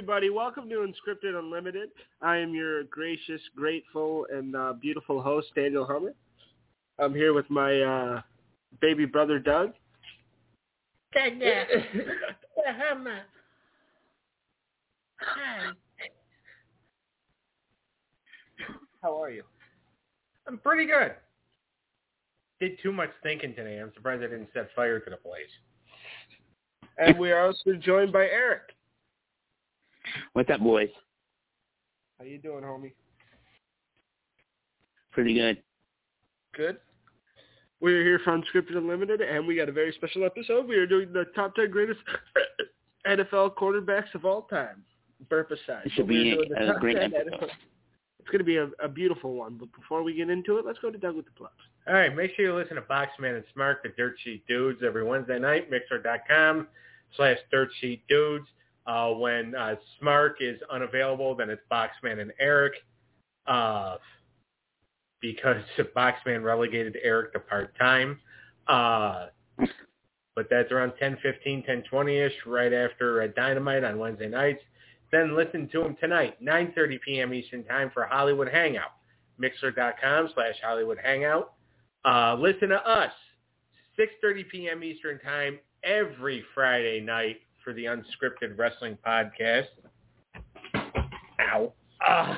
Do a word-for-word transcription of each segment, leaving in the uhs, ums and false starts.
everybody. Welcome to Unscripted Unlimited. I am your gracious, grateful, and uh, beautiful host, Daniel Hummer. I'm here with my uh, baby brother, Doug. Daniel Hummer. Hi. How are you? I'm pretty good. Did too much thinking today. I'm surprised I didn't set fire to the place. And we are also joined by Eric. What's up, boys? How you doing, homie? Pretty good. Good. We're here for Unscripted Unlimited, and we got a very special episode. We are doing the top ten greatest N F L quarterbacks of all time. Burp aside. It should be a, a great episode. N F L. It's going to be a, a beautiful one. But before we get into it, let's go to Doug with the plugs. All right, make sure you listen to Boxman and Smart, the Dirt Sheet Dudes, every Wednesday night, mixer.com slash Dirt Sheet Dudes. Uh, when uh, Smart is unavailable, then it's Boxman and Eric, uh, because Boxman relegated Eric to part-time. Uh, but that's around ten fifteen, ten twenty-ish, right after uh, Dynamite on Wednesday nights. Then listen to him tonight, nine thirty p.m. Eastern Time for Hollywood Hangout, mixer.com slash Hollywood Hangout. Uh, listen to us, six thirty p.m. Eastern Time every Friday night for the Unscripted Wrestling Podcast. Ow. Uh,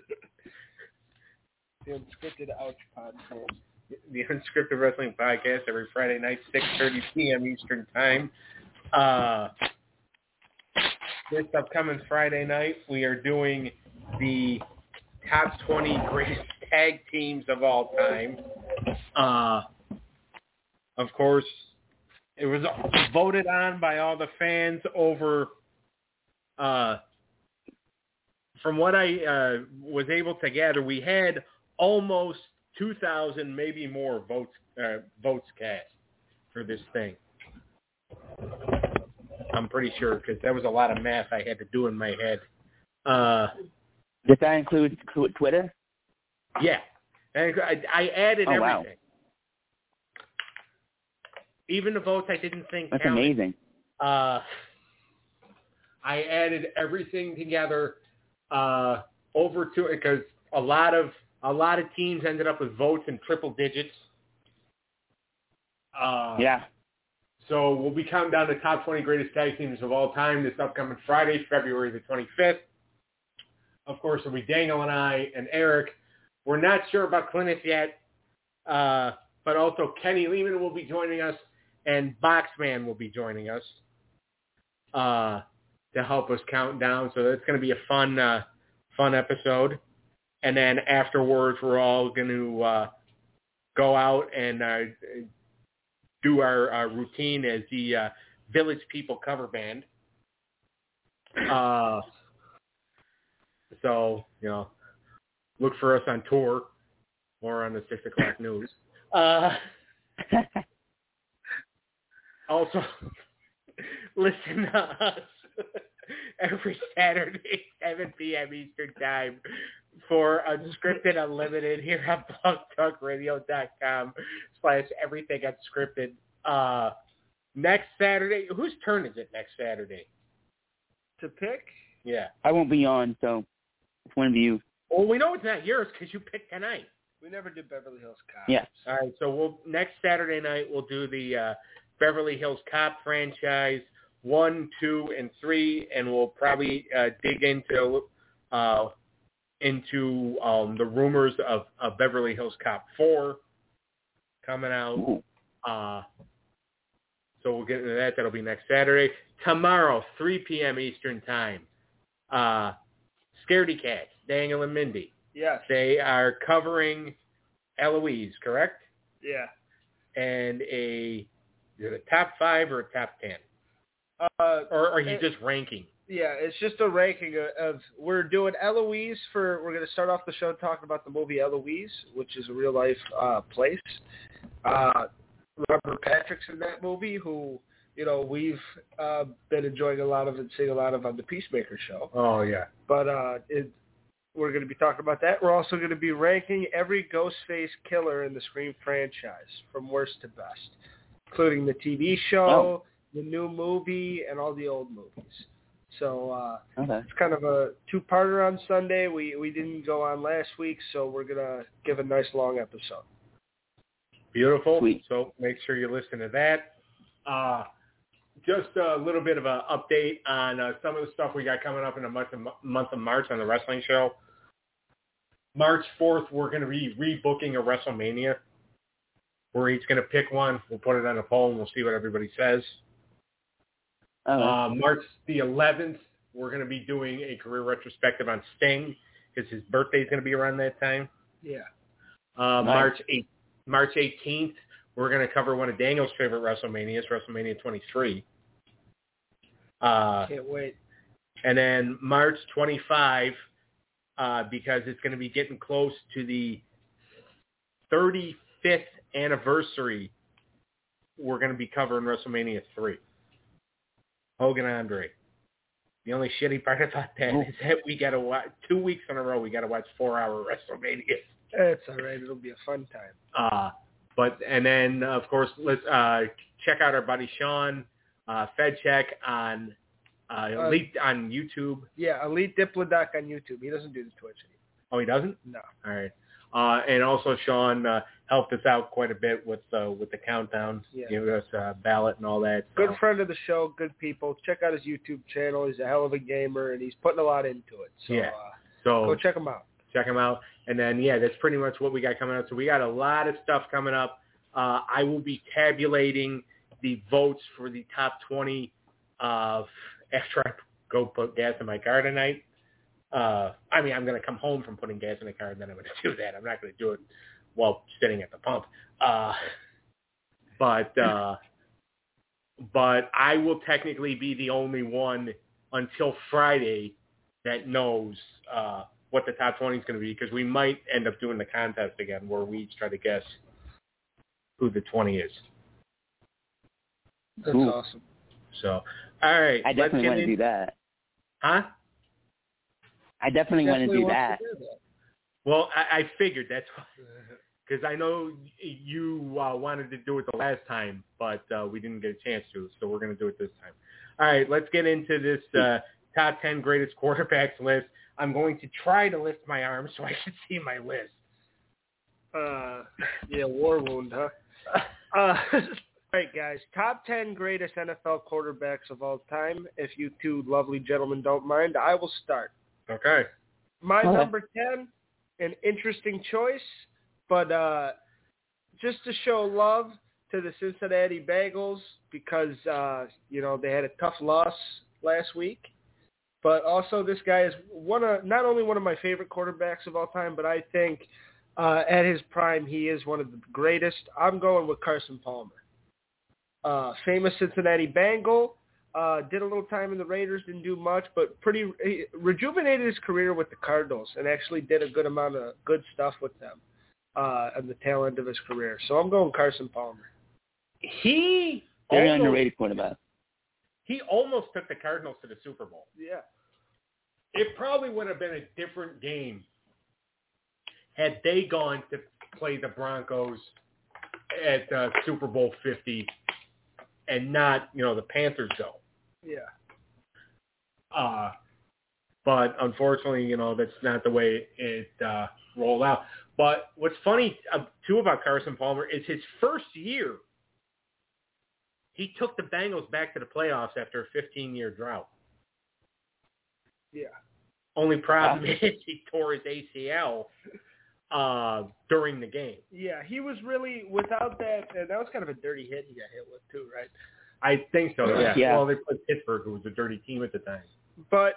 the Unscripted Ouch Podcast. The Unscripted Wrestling Podcast every Friday night, six thirty p.m. Eastern Time. Uh, this upcoming Friday night, we are doing the top twenty greatest tag teams of all time. Uh, of course, it was voted on by all the fans over, uh, from what I uh, was able to gather, we had almost two thousand, maybe more votes uh, votes cast for this thing. I'm pretty sure, because that was a lot of math I had to do in my head. Uh, Did that include Twitter? Yeah. And I, I added oh, everything. Wow. Even the votes I didn't think That's counted. amazing. Uh, I added everything together uh, over to it because a lot of a lot of teams ended up with votes in triple digits. Uh, yeah. So we'll be counting down the top twenty greatest tag teams of all time this upcoming Friday, February the twenty-fifth. Of course, it'll be Daniel and I and Eric. We're not sure about Clintus yet, uh, but also Kenny Lehman will be joining us, and Boxman will be joining us uh, to help us count down. So that's going to be a fun, uh, fun episode. And then afterwards, we're all going to uh, go out and uh, do our, our routine as the uh, Village People cover band. Uh, so, you know, look for us on tour or on the six o'clock news. Uh, also, listen to us every Saturday, seven p.m. Eastern Time for Unscripted Unlimited here on blogtalkradio.com slash everything unscripted. Uh, next Saturday, whose turn is it next Saturday? To pick? Yeah. I won't be on, so it's one of you. Well, we know it's not yours because you picked tonight. We never did Beverly Hills Cop. Yeah. All right, so we'll next Saturday night we'll do the uh, Beverly Hills Cop franchise one, two, and three, and we'll probably uh, dig into uh, into um, the rumors of, of Beverly Hills Cop four coming out. Uh, so we'll get into that. That'll be next Saturday. Tomorrow, three p.m. Eastern Time. Uh, Scaredy Cats, Daniel and Mindy. Yes. They are covering Eloise, correct? Yeah. And a, is it a top five or a top ten? Uh, or are you it, just ranking? Yeah, it's just a ranking of, of we're doing Eloise for, we're going to start off the show talking about the movie Eloise, which is a real life uh, place. Uh, Robert Patrick's in that movie, who, you know, we've uh, been enjoying a lot of and seeing a lot of on the Peacemaker show. Oh, yeah. But uh, it, we're going to be talking about that. We're also going to be ranking every Ghostface killer in the Scream franchise from worst to best, including the T V show, oh. the new movie, and all the old movies. So uh, Okay. it's kind of a two-parter on Sunday. We we didn't go on last week, so we're gonna give a nice long episode. Beautiful. Sweet. So make sure you listen to that. Uh, just a little bit of an update on uh, some of the stuff we got coming up in the month of, month of March on the wrestling show. March fourth, we're going to be rebooking a WrestleMania. We're each going to pick one. We'll put it on a poll, and we'll see what everybody says. Okay. Uh, March the eleventh, we're going to be doing a career retrospective on Sting because his birthday is going to be around that time. Yeah. Uh, Nice. March eighth, March eighteenth, we're going to cover one of Daniel's favorite WrestleManias, WrestleMania twenty-three. Uh, Can't wait. and then March twenty-fifth, uh, because it's going to be getting close to the thirty-fifth anniversary, we're going to be covering WrestleMania three. Hogan Andre. The only shitty part about that Oh. is that we got to watch two weeks in a row. We got to watch four-hour WrestleMania. It's all right. It'll be a fun time. Uh, but and then of course let's uh, check out our buddy Sean uh, FedCheck on uh, Uh, Elite on YouTube. Yeah, Elite Diplodoc on YouTube. He doesn't do the Twitch anymore. Oh, he doesn't. No. All right. Uh, and also Sean uh, helped us out quite a bit with uh, with the countdown, Yeah. gave us a ballot and all that. So. Good friend of the show, good people. Check out his YouTube channel. He's a hell of a gamer, and he's putting a lot into it. So Yeah. uh, So go check him out. check them out. And then, yeah, that's pretty much what we got coming up. So we got a lot of stuff coming up. Uh, I will be tabulating the votes for the top twenty uh, after I go put gas in my car tonight. Uh, I mean, I'm going to come home from putting gas in the car, and then I'm going to do that. I'm not going to do it while sitting at the pump. Uh, but uh, but I will technically be the only one until Friday that knows uh, what the top twenty is going to be, because we might end up doing the contest again where we each try to guess who the twenty is. That's Cool. awesome. So, all right. I definitely let's get want to in- do that. Huh? I definitely, want to Definitely do wants that. to do that. Well, I, I figured that's why. Because I know you uh, wanted to do it the last time, but uh, we didn't get a chance to, so we're going to do it this time. All right, let's get into this uh, top ten greatest quarterbacks list. I'm going to try to lift my arm so I can see my list. Uh, yeah, war wound, huh? Uh, all right, guys. Top ten greatest N F L quarterbacks of all time. If you two lovely gentlemen don't mind, I will start. Okay. My Okay. number ten, an interesting choice, but uh, just to show love to the Cincinnati Bengals because, uh, you know, they had a tough loss last week. But also this guy is one of not only one of my favorite quarterbacks of all time, but I think uh, at his prime he is one of the greatest. I'm going with Carson Palmer. Uh, famous Cincinnati Bengal. Uh, did a little time in the Raiders, didn't do much, but pretty he rejuvenated his career with the Cardinals and actually did a good amount of good stuff with them uh, at the tail end of his career. So I'm going Carson Palmer. He Very almost, underrated quarterback. he almost took the Cardinals to the Super Bowl. Yeah. It probably would have been a different game had they gone to play the Broncos at uh, Super Bowl fifty and not, you know, the Panthers go. Yeah. Uh, but unfortunately, you know, that's not the way it uh, rolled out. But what's funny, uh, too, about Carson Palmer is his first year, he took the Bengals back to the playoffs after a fifteen-year drought. Yeah. Only problem is he tore his A C L uh, during the game. Yeah, he was really, without that, and that was kind of a dirty hit he got hit with too, right? I think so, yeah. Yeah. Well, they played Pittsburgh, who was a dirty team at the time. But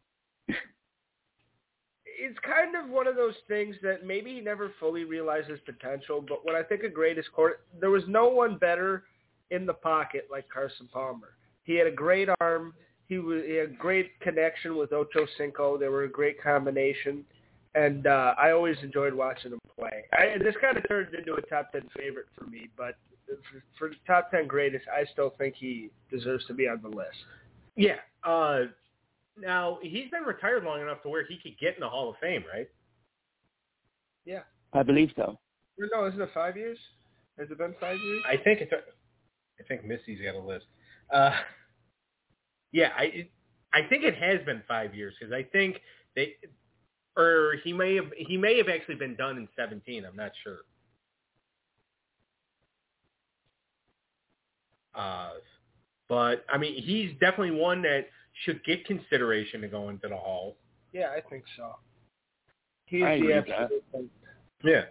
it's kind of one of those things that maybe he never fully realized his potential, but when I think of greatest quarter, there was no one better in the pocket like Carson Palmer. He had a great arm. He, was, he had great connection with Ocho Cinco. They were a great combination. And uh, I always enjoyed watching him play. I, this kind of turned into a top ten favorite for me, but for, for the top ten greatest, I still think he deserves to be on the list. Yeah. Uh, now, he's been retired long enough to where he could get in the Hall of Fame, right? Yeah. I believe so. No, isn't it five years? Has it been five years? I think it's. A, I think Missy's got a list. Uh, yeah, I. It, I think it has been five years because I think they, or he may have he may have actually been done in seventeen. I'm not sure. Uh, but I mean, he's definitely one that should get consideration to go into the Hall. Yeah, I think so. He's I the agree with that. absolute thing. Yeah.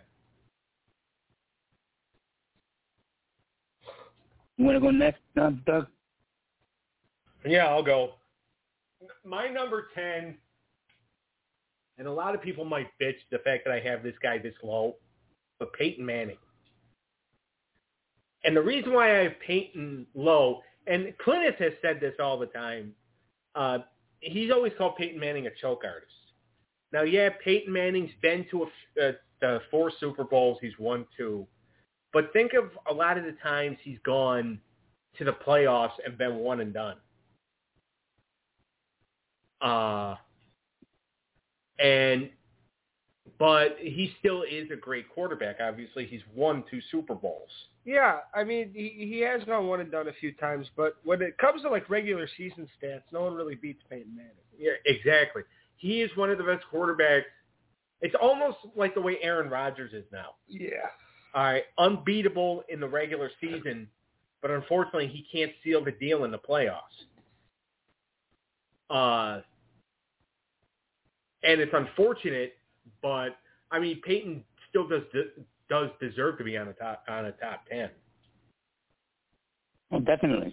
You want to go next, uh, Doug? Yeah, I'll go. My number ten, and a lot of people might bitch the fact that I have this guy this low, but Peyton Manning. And the reason why I have Peyton low, and Clintus has said this all the time, uh, he's always called Peyton Manning a choke artist. Now, yeah, Peyton Manning's been to a, uh, the four Super Bowls. He's won two. But think of a lot of the times he's gone to the playoffs and been one and done. Uh, and but he still is a great quarterback. Obviously, he's won two Super Bowls. Yeah, I mean, he he has gone one and done a few times, but when it comes to like regular season stats, no one really beats Peyton Manning. Yeah, exactly. He is one of the best quarterbacks. It's almost like the way Aaron Rodgers is now. Yeah. All right, unbeatable in the regular season, but unfortunately he can't seal the deal in the playoffs. Uh, and it's unfortunate, but I mean Peyton still does does deserve to be on a top on a top ten. Oh, definitely.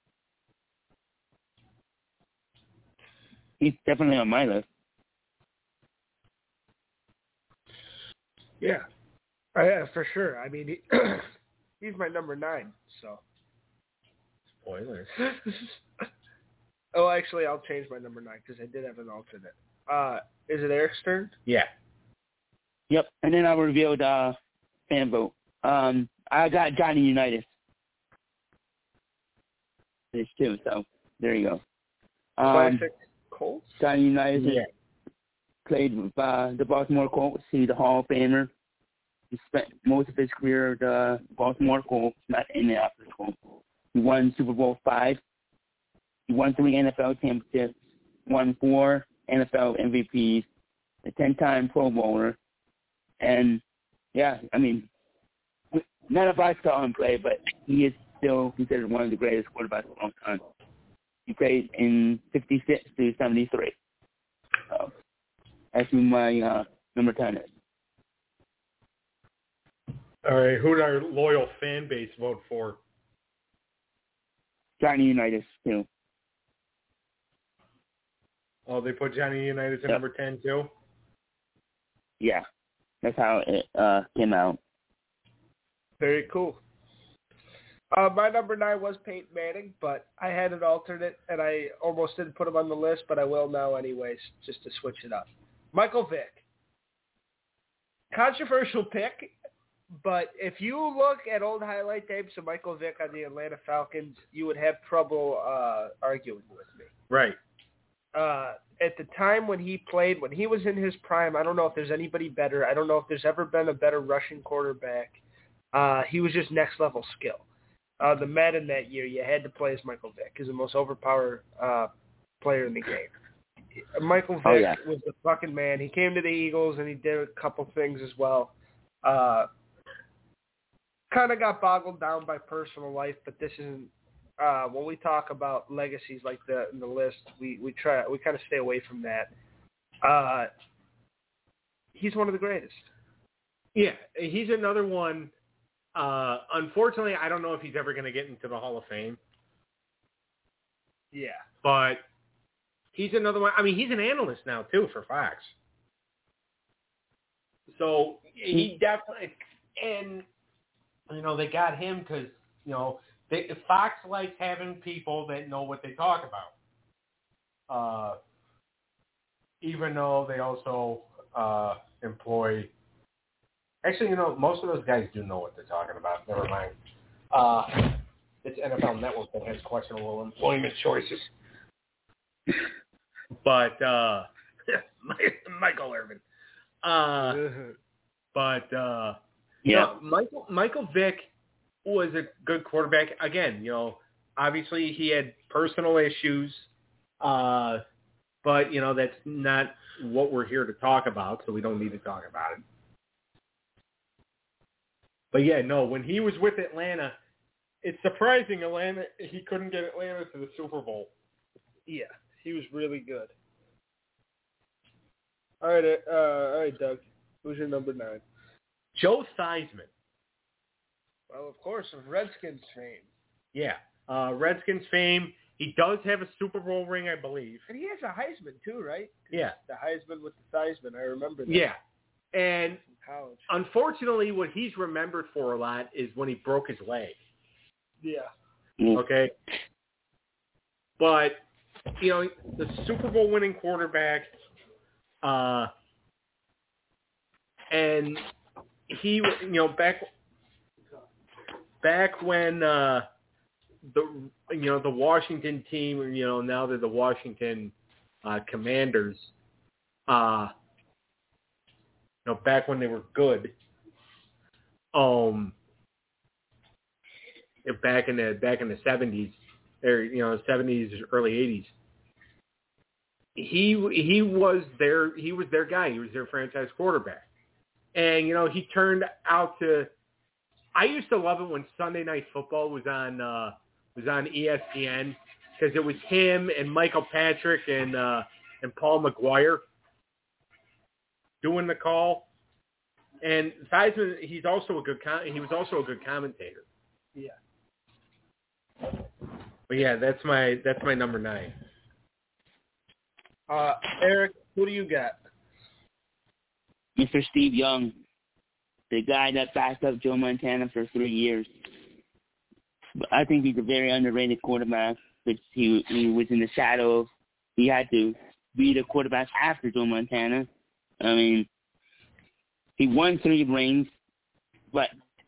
He's definitely on my list. Yeah. Oh, yeah, for sure. I mean, he, he's my number nine, so. Spoilers. Oh, actually, I'll change my number nine because I did have an alternate. Uh, is it Eric's turn? Yeah. Yep, and then I revealed uh, fan vote. Um, I got Johnny Unitas. This too, so there you go. Um, Classic Colts? Johnny Unitas Yeah. played with uh, the Baltimore Colts. He's a Hall of Famer. He spent most of his career at the Baltimore Colts, not Indianapolis Colts. He won Super Bowl five. He won three N F L championships, won four N F L M V Ps, a ten-time Pro Bowler. And, yeah, I mean, none of us saw him play, but he is still considered one of the greatest quarterbacks of all time. He played in fifty-six to seventy-three. So that's who my uh, number ten is. All right, who did our loyal fan base vote for? Johnny Unitas, too. Oh, they put Johnny Unitas at Yep. number ten, too? Yeah, that's how it uh, came out. Very cool. Uh, my number nine was Peyton Manning, but I had an alternate, and I almost didn't put him on the list, but I will now anyways, just to switch it up. Michael Vick. Controversial pick, but if you look at old highlight tapes of Michael Vick on the Atlanta Falcons, you would have trouble uh, arguing with me. Right. Uh, at the time when he played, when he was in his prime, I don't know if there's anybody better. I don't know if there's ever been a better rushing quarterback. Uh, he was just next level skill. Uh, the Madden that year, you had to play as Michael Vick. He's the most overpowered uh, player in the game. Michael Vick Oh, yeah. was the fucking man. He came to the Eagles and he did a couple things as well. Uh, kind of got boggled down by personal life, but this isn't. Uh, when we talk about legacies like the in the list, we we try we kind of stay away from that. Uh, he's one of the greatest. Yeah, he's another one. Uh, unfortunately, I don't know if he's ever going to get into the Hall of Fame. Yeah, But he's another one. I mean, he's an analyst now, too, for Fox. So he definitely – and, you know, they got him because, you know, they, Fox likes having people that know what they talk about. Uh, even though they also uh, employ – actually, you know, most of those guys do know what they're talking about. Never mind. Uh, it's N F L Network that has questionable employment choices. But uh, Michael Irvin. Uh, but uh, Yeah. no, Michael Michael Vick was a good quarterback. Again, you know, obviously he had personal issues. Uh, but, you know, that's not what we're here to talk about, so we don't need to talk about it. But, yeah, no, when he was with Atlanta, it's surprising Atlanta he couldn't get Atlanta to the Super Bowl. Yeah, he was really good. All right, uh, all right, Doug. Who's your number nine? Joe Theismann. Well, of course, of Redskins fame. Yeah, uh, Redskins fame. He does have a Super Bowl ring, I believe. And he has a Heisman, too, right? Yeah. The Heisman with the Theismann. I remember that. Yeah. And from college. Unfortunately, what he's remembered for a lot is when he broke his leg. Yeah. Okay? But, you know, the Super Bowl winning quarterback, uh, and he, you know, back back when uh, the, you know, the Washington team, you know, now they're the Washington uh, Commanders, uh, you know, back when they were good, um, back in the back in the seventies, or you know, seventies, early eighties. He he was their he was their guy. He was their franchise quarterback, and you know, he turned out to. I used to love it when Sunday Night Football was on uh, was on E S P N because it was him and Michael Patrick and uh, and Paul McGuire doing the call. And Theismann, he's also a good com- he was also a good commentator. Yeah. But yeah, that's my that's my number nine. Uh, Eric, who do you got? Mister Steve Young, the guy that backed up Joe Montana for three years. But I think he's a very underrated quarterback. But he he was in the shadow of he had to be the quarterback after Joe Montana. I mean, he won three rings, but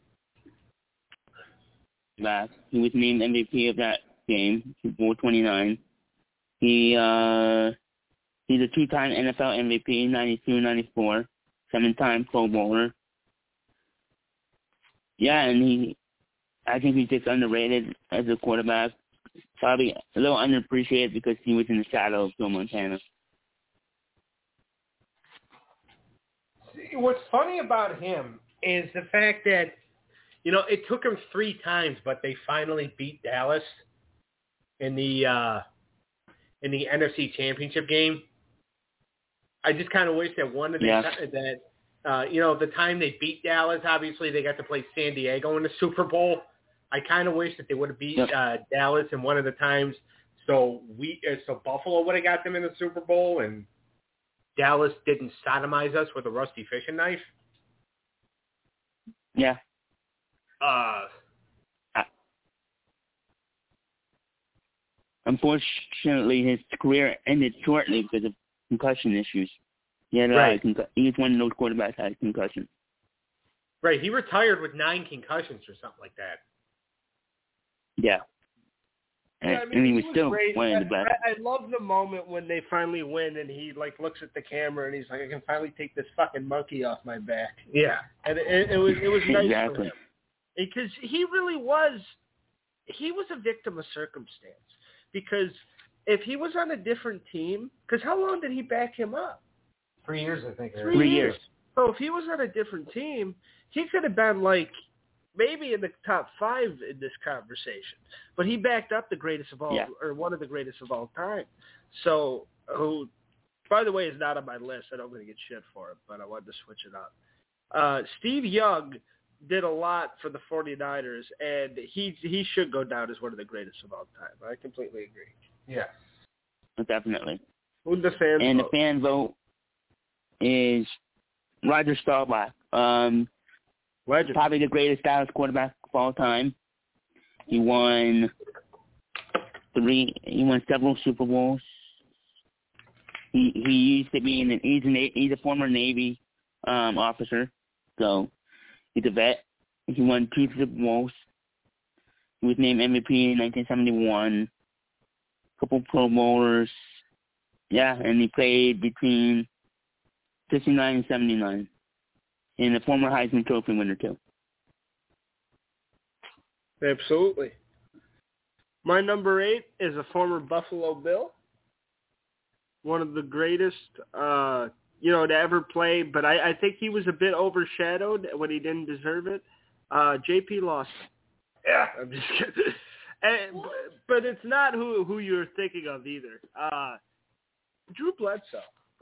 back he was named M V P of that game, Super Bowl twenty-nine. He uh he's a two-time N F L M V P, ninety-two, ninety-four, seven-time Pro Bowler. Yeah, and he, I think he's just underrated as a quarterback. Probably a little underappreciated because he was in the shadow of Joe Montana. See, what's funny about him is the fact that, you know, it took him three times, but they finally beat Dallas in the uh, in the N F C Championship game. I just kind of wish that one of the yeah. that. Uh, you know, the time they beat Dallas, obviously they got to play San Diego in the Super Bowl. I kind of wish that they would have beat yep. uh, Dallas in one of the times, so we, uh, so Buffalo would have got them in the Super Bowl, and Dallas didn't sodomize us with a rusty fishing knife. Yeah. Uh, uh, Unfortunately, his career ended shortly because of concussion issues. He had, right. uh, concu- he was one of those quarterbacks that had concussion. Right. He retired with nine concussions or something like that. Yeah. And, yeah, I mean, and he, he was, was still great. one of the best. I, I love the moment when they finally win and he like looks at the camera and he's like, I can finally take this fucking monkey off my back. Yeah. And it, it was it was nice exactly. for him. Because he really was, he was a victim of circumstance. Because if he was on a different team, because how long did he back him up? Three years, I think. Three, Three years. years. So if he was on a different team, he could have been like maybe in the top five in this conversation. But he backed up the greatest of all, yeah. or one of the greatest of all time. So, who, by the way, is not on my list. I don't want to get shit for it, but I wanted to switch it up. Uh, Steve Young did a lot for the 49ers, and he he should go down as one of the greatest of all time. I completely agree. Yeah. Definitely. Who the fans And vote? the fan vote is Roger Staubach. Um, Legend. Probably the greatest Dallas quarterback of all time. He won three. He won several Super Bowls. He he used to be in. An, he's an he's a former Navy um, officer, so he's a vet. He won two Super Bowls. He was named M V P in nineteen seventy-one. Couple Pro Bowlers. Yeah, and he played between sixty-nine and seventy-nine. And a former Heisman Trophy winner, too. Absolutely. My number eight is a former Buffalo Bill, one of the greatest, uh, you know, to ever play. But I, I think he was a bit overshadowed when he didn't deserve it. Uh, J P Lawson. Yeah. I'm just kidding. And, but it's not who who you're thinking of either. Uh, Drew Bledsoe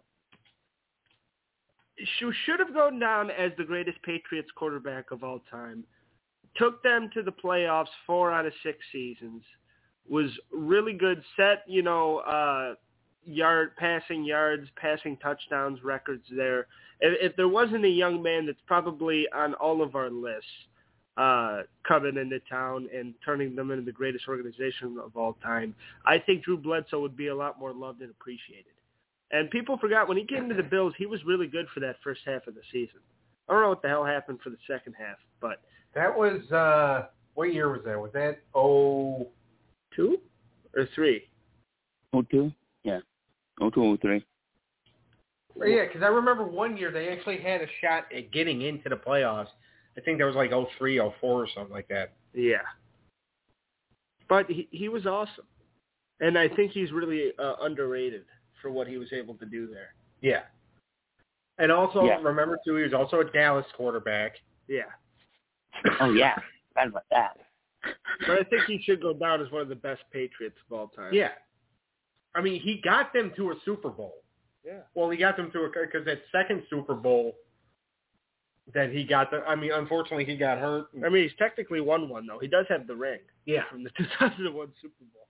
should have gone down as the greatest Patriots quarterback of all time. Took them to the playoffs four out of six seasons. Was really good. Set, you know, uh, yard passing yards, passing touchdowns records there. If, if there wasn't a young man that's probably on all of our lists, uh, coming into town and turning them into the greatest organization of all time, I think Drew Bledsoe would be a lot more loved and appreciated. And people forgot when he came to the Bills, he was really good for that first half of the season. I don't know what the hell happened for the second half, but that was uh, what year was that? Was that oh two or three? Oh two, yeah, oh two, oh three. Well, yeah, because I remember one year they actually had a shot at getting into the playoffs. I think that was like oh three, oh four or something like that. Yeah, but he he was awesome, and I think he's really uh, underrated for what he was able to do there. Yeah. And also, yeah. remember, too, he was also a Dallas quarterback. Yeah. Oh, yeah. Forgot about that. But I think he should go down as one of the best Patriots of all time. Yeah. I mean, he got them to a Super Bowl. Yeah. Well, he got them to a – because that second Super Bowl that he got – I mean, unfortunately, he got hurt. I mean, he's technically won one, though. He does have the ring. Yeah. From the two thousand one Super Bowl.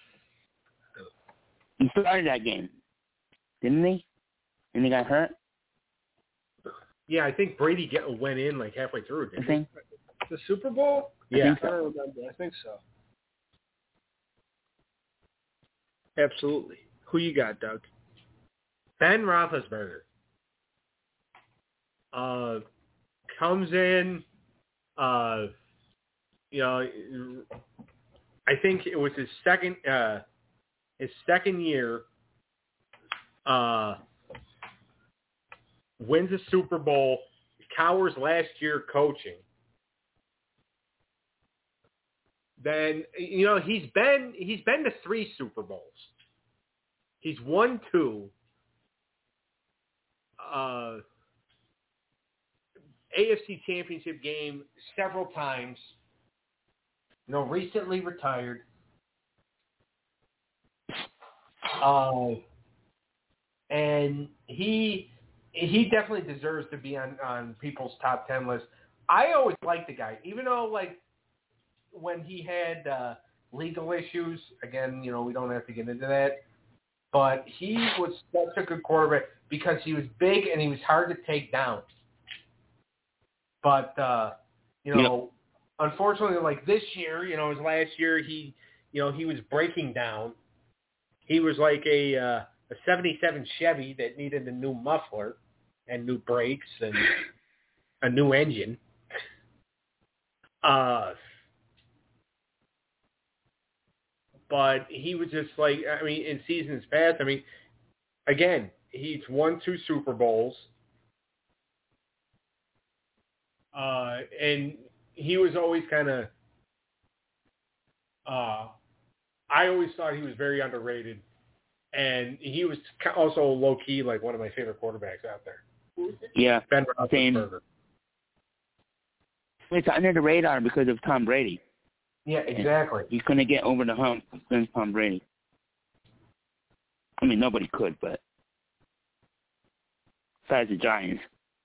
He started that game, didn't he? And he got hurt? Yeah, I think Brady get, went in like halfway through, didn't I think. The Super Bowl? Yeah. I, think I so. don't remember. I think so. Absolutely. Who you got, Doug? Ben Roethlisberger. Uh, comes in, uh, you know, I think it was his second uh, his second year, uh, wins a Super Bowl, Cowher's last year coaching. Then, you know, he's been he's been to three Super Bowls. He's won two. Uh, A F C Championship game several times. You know, recently retired. Uh, and he he definitely deserves to be on, on people's top ten list. I always liked the guy, even though, like, when he had uh, legal issues, again, you know, we don't have to get into that, but he was such a good quarterback because he was big and he was hard to take down. But, uh, you know, yep. Unfortunately, like this year, you know, his last year, he, you know, he was breaking down. He was like a uh, a seventy-seven Chevy that needed a new muffler and new brakes and a new engine. Uh, but he was just like, I mean, in seasons past, I mean, again, he's won two Super Bowls. Uh, and he was always kind of, uh, I always thought he was very underrated. And he was also low-key like one of my favorite quarterbacks out there. Yeah, Ben same. Roethlisberger. It's under the radar because of Tom Brady. Yeah, exactly. He's going to get over the hump against Tom Brady. I mean, nobody could, but besides the Giants.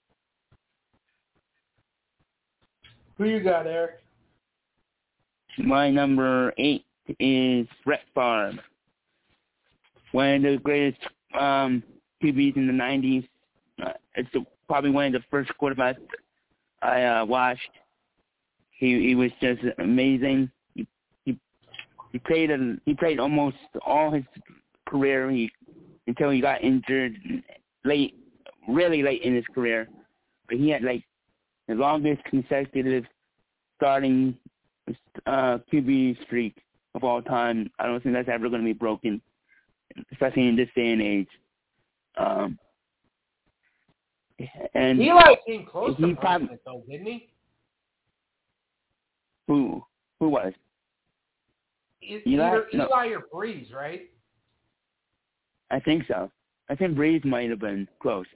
Who you got, Eric? My number eight is Brett Favre. One of the greatest um, Q Bs in the nineties. Uh, it's the, probably one of the first quarterbacks I uh, watched. He he was just amazing. He he, he played a, he played almost all his career he, until he got injured late, really late in his career. But he had like the longest consecutive starting uh, Q B streak of all time. I don't think that's ever going to be broken, especially in this day and age. Um, and Eli came close he to probably, it, though, didn't he? Who who was? Either Eli? Eli No. or Breeze, right? I think so. I think Breeze might have been close.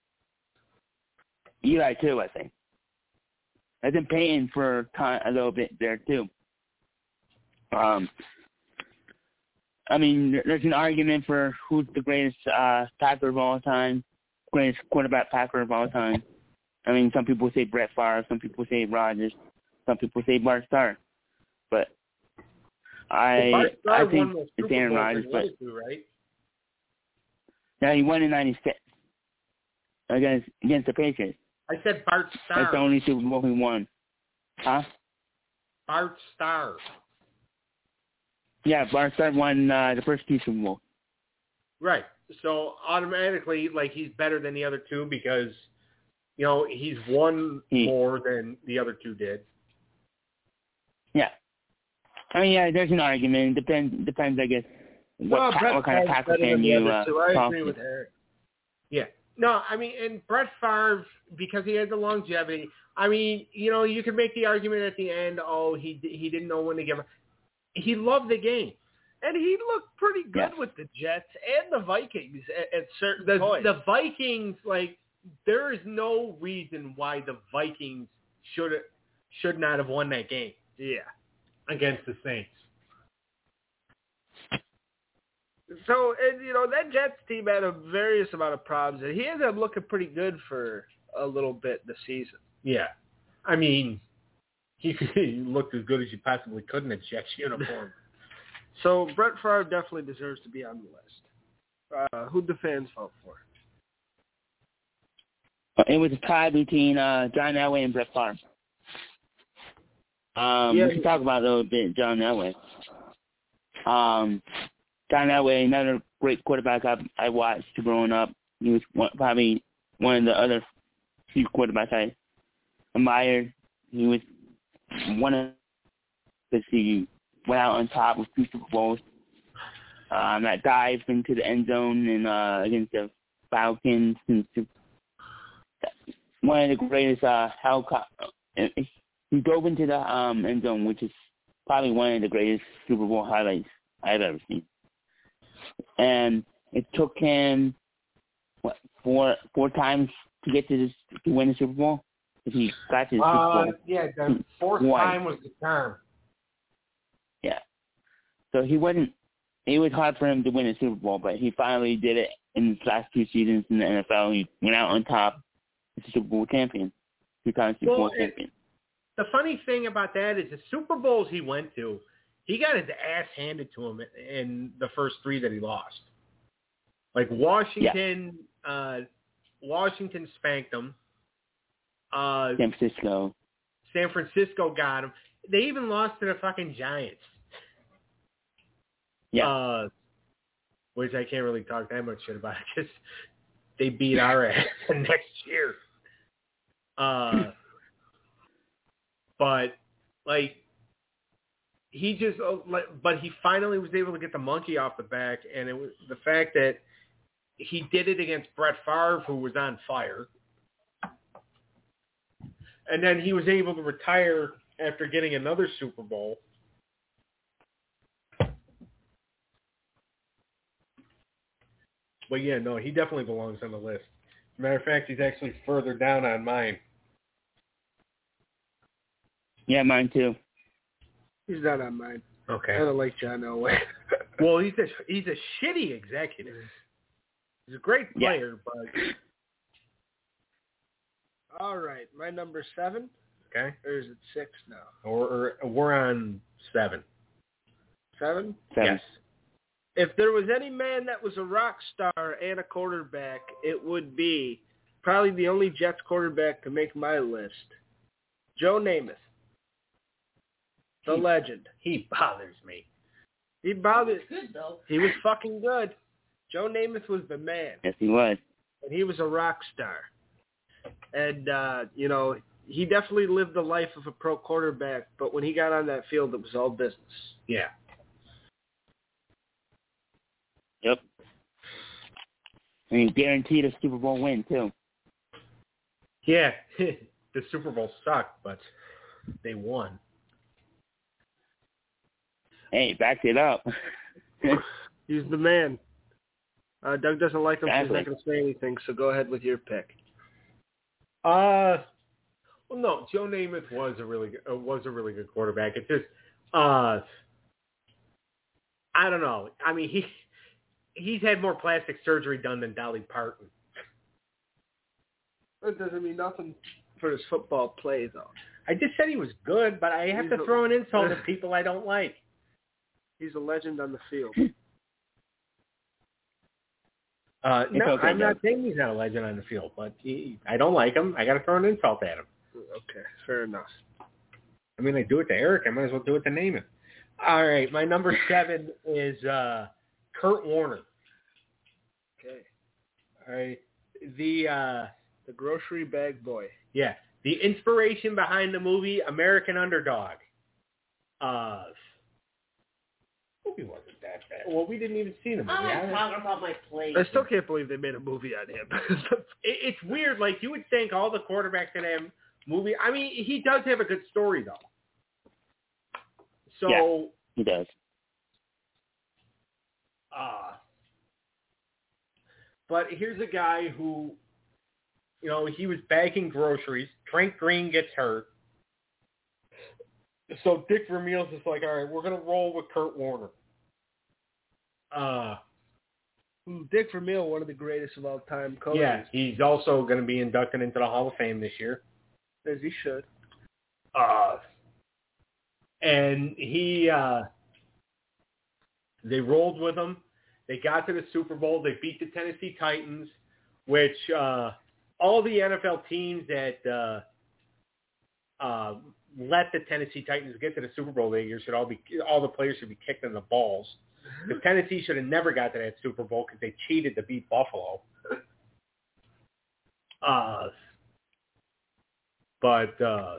Eli too, I think. I think Peyton for time, a little bit there too. Um, I mean, there's an argument for who's the greatest uh, Packer of all time, greatest quarterback Packer of all time. I mean, some people say Brett Favre, some people say Rodgers, some people say Bart Starr. But I well, I think it's Aaron Rodgers. But to, right? Yeah, he won in ninety-six against against the Patriots. I said Bart Starr. That's the only Super Bowl he won. Huh? Bart Starr. Yeah, Bart Starr won uh, the first two Super Bowls. Right. So automatically, like, he's better than the other two because, you know, he's won he, more than the other two did. Yeah. I mean, yeah, there's an argument. Depends, depends, I guess, what, well, pa- what kind of Packer fan you uh, I talk agree to. with Eric. Yeah. No, I mean, and Brett Favre, because he had the longevity, I mean, you know, you could make the argument at the end, oh, he he didn't know when to give up. He loved the game. And he looked pretty good Yeah. with the Jets and the Vikings at, at certain The, points. the Vikings, like, there is no reason why the Vikings should should not have won that game. Yeah. Against the Saints. So, and, you know, that Jets team had a various amount of problems, and he ended up looking pretty good for a little bit this season. Yeah. I mean, he, he looked as good as you possibly could in a Jets uniform. So, Brett Favre definitely deserves to be on the list. Uh, who'd the fans vote for? It was a tie between uh, John Elway and Brett Favre. Um, Yeah. we can talk about it a little bit, John Elway. Um, John Elway, another great quarterback I, I watched growing up. He was one, probably one of the other few quarterbacks I admired. He was one of the he went out on top with two Super Bowls. Um, that dive into the end zone and uh, against the Falcons. And one of the greatest uh, helicopter. He dove into the um, end zone, which is probably one of the greatest Super Bowl highlights I've ever seen. And it took him what four four times to get to this to win the Super Bowl. If he got to the Super Uh, Bowl, yeah, the fourth Twice. time was the charm. yeah. So he wasn't. It was hard for him to win a Super Bowl, but he finally did it in his last two seasons in the N F L. He went out on top as a Super Bowl champion, two times Super Well, Bowl it- champion. The funny thing about that is the Super Bowls he went to, he got his ass handed to him in the first three that he lost. Like Washington, yeah. uh, Washington spanked him. Uh, San Francisco. San Francisco got him. They even lost to the fucking Giants. Yeah. Uh, which I can't really talk that much shit about because they beat our ass next year. Uh, but like. He just, but he finally was able to get the monkey off the back, and it was the fact that he did it against Brett Favre, who was on fire, and then he was able to retire after getting another Super Bowl. But yeah, no, he definitely belongs on the list. As a matter of fact, he's actually further down on mine. Yeah, mine too. He's not on mine. Okay. I don't like John Elway. Well, he's a he's a shitty executive. He's a great player, yeah. but all right, my number seven. Okay. Or is it six now? Or, or we're on seven. Seven? Seven. Yes. If there was any man that was a rock star and a quarterback, it would be probably the only Jets quarterback to make my list, Joe Namath. The he, legend. He bothers me. He bothers. He was good, though. He was fucking good. Joe Namath was the man. Yes, he was. And he was a rock star. And, uh, you know, he definitely lived the life of a pro quarterback, but when he got on that field, it was all business. Yeah. Yep. And he guaranteed a Super Bowl win, too. Yeah. The Super Bowl sucked, but they won. Hey, backed it up. He's the man. Uh, Doug doesn't like him, Exactly. so he's not going to say anything, so go ahead with your pick. Uh, well, no, Joe Namath was a really good, uh, was a really good quarterback. It's just, uh, I don't know. I mean, he he's had more plastic surgery done than Dolly Parton. That doesn't mean nothing for his football play, though. I just said he was good, but I have He's to a- throw an insult at people I don't like. He's a legend on the field. Uh, no, okay, I'm not Doug. saying he's not a legend on the field, but he, I don't like him. I got to throw an insult at him. Okay, fair enough. I mean, I do it to Eric. I might as well do it to Namath. All right, my number seven is uh, Kurt Warner. Okay. All right, the uh, The grocery bag boy. yeah, the inspiration behind the movie American Underdog. Uh, movie wasn't that bad. Well, we didn't even see the movie. I'm I- talking about my plate. I still can't believe they made a movie on him. it, it's weird. Like, you would think all the quarterbacks in that movie. I mean, he does have a good story though. So, Yeah. He does. uh, but here's a guy who, you know, he was bagging groceries. Trent Green gets hurt. So Dick Vermeil's just like, all right, we're going to roll with Kurt Warner. Uh, Dick Vermeil, one of the greatest of all time coaches. yeah, he's also going to be inducted into the Hall of Fame this year. As he should. Uh, and he, uh, they rolled with him. They got to the Super Bowl. They beat the Tennessee Titans, which uh, all the N F L teams that uh, uh, let the Tennessee Titans get to the Super Bowl that year should all be, all the players should be kicked in the balls. The Tennessee should have never got to that Super Bowl because they cheated to beat Buffalo. Uh, but uh,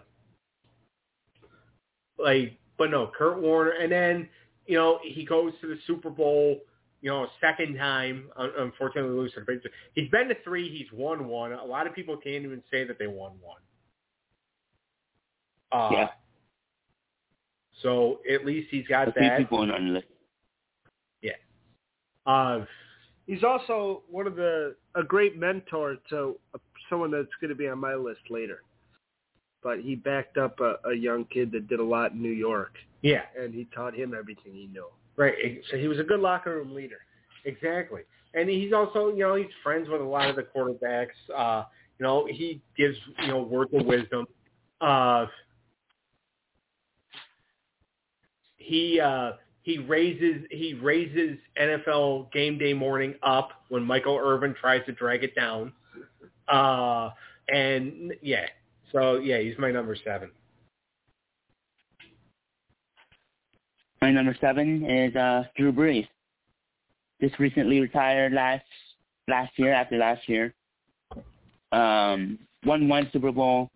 like, but no, Kurt Warner, and then you know he goes to the Super Bowl, you know, a second time. Unfortunately, loses to the Patriots. He's been to three. He's won one. A lot of people can't even say that they won one. Uh, Yeah. So at least he's got A few that. people on the list. Yeah. Uh, He's also one of the a great mentor to uh, someone that's going to be on my list later. But he backed up a, a young kid that did a lot in New York, yeah. and he taught him everything he knew. Right. So he was a good locker room leader. Exactly. And he's also, you know, he's friends with a lot of the quarterbacks. Uh, you know, he gives, you know, words of wisdom. Uh, he uh, he raises he raises N F L game day morning up when Michael Irvin tries to drag it down. Uh, and yeah, so yeah, he's my number seven. My number seven is uh, Drew Brees. Just recently retired last last year, after last year. Um, won one Super Bowl.